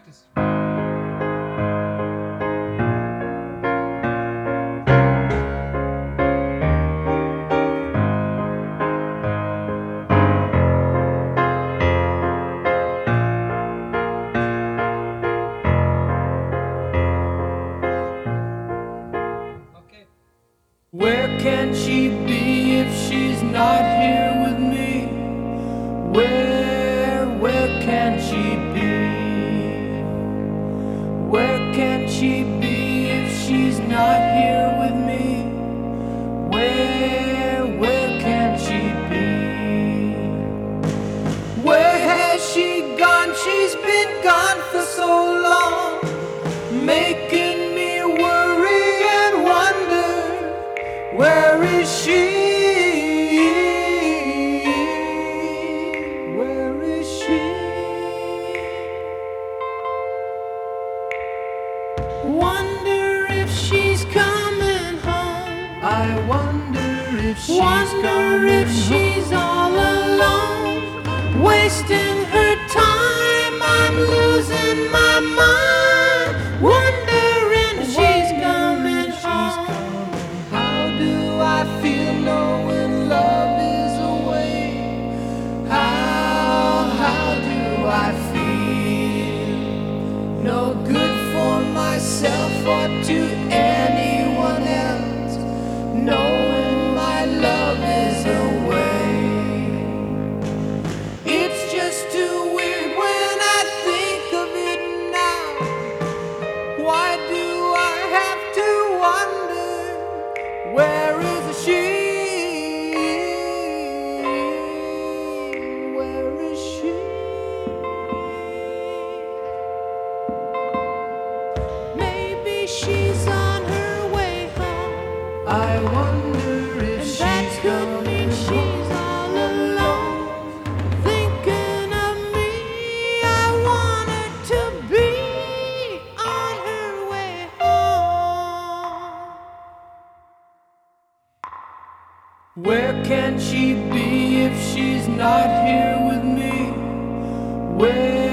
practice. Okay. Where can she be if she's not here with me? Where can she be? Where can she be if she's not here with me? Where can she be? Where has she gone? She's been gone for so long, making me worry and wonder, where is she? Where is she? Wonder if she's coming home. I wonder if she's coming if she's all alone, wasting her time. I'm losing my mind, wondering if she's coming home. How do I feel knowing love is away? How do I feel? No good for myself or to anyone else, knowing my love is away. It's just too weird when I think of it now. Why do I have to wonder, where is she? Where is she? Maybe she's on her way home. I wonder if she's coming she's all alone, thinking of me. I want her to be on her way home. Where can she be if she's not here with me? Where